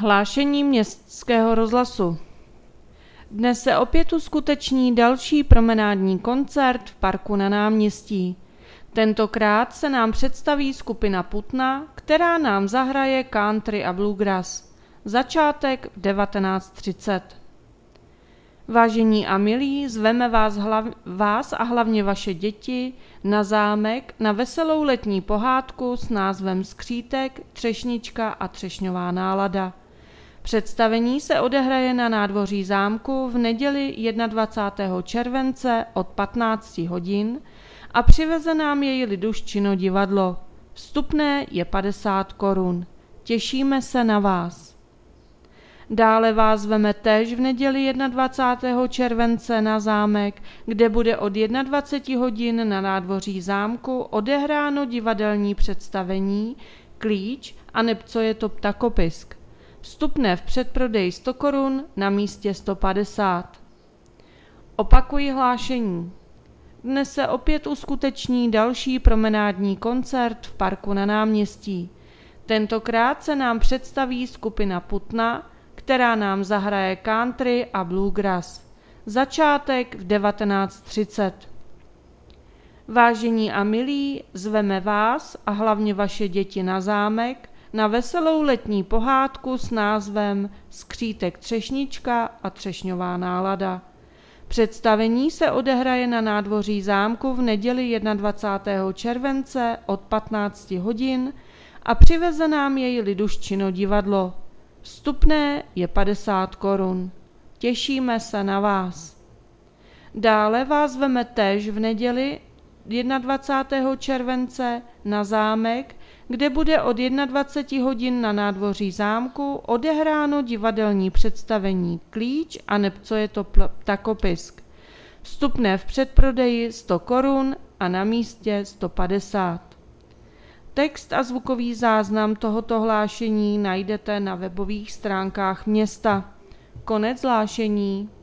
Hlášení Městského rozhlasu. Dnes se opět uskuteční další promenádní koncert v parku na Náměstí. Tentokrát se nám představí skupina Putna, která nám zahraje country a bluegrass. Začátek v 19:30. Vážení a milí, zveme vás a hlavně vaše děti na zámek na veselou letní pohádku s názvem Skřítek, Třešnička a třešňová nálada. Představení se odehraje na nádvoří zámku v neděli 21. července od 15 hodin a přiveze nám jej Liduščino divadlo. Vstupné je 50 korun. Těšíme se na vás. Dále vás zveme též v neděli 21. července na zámek, kde bude od 21 hodin na nádvoří zámku odehráno divadelní představení Klíč a neb co je to ptakopisk. Vstupné v předprodeji 100 korun, na místě 150. Opakuji hlášení. Dnes se opět uskuteční další promenádní koncert v parku na Náměstí. Tentokrát se nám představí skupina Putna, která nám zahraje country a bluegrass. Začátek v 19:30. Vážení a milí, zveme vás a hlavně vaše děti na zámek na veselou letní pohádku s názvem Skřítek, Třešnička a třešňová nálada. Představení se odehraje na nádvoří zámku v neděli 21. července od 15 hodin a přiveze nám jej Liduščino divadlo. Vstupné je 50 korun. Těšíme se na vás. Dále vás zveme též v neděli 21. července na zámek, kde bude od 21 hodin na nádvoří zámku odehráno divadelní představení Klíč a neb co je to ptakopisk. Vstupné v předprodeji 100 korun a na místě 150. Text a zvukový záznam tohoto hlášení najdete na webových stránkách města. Konec hlášení.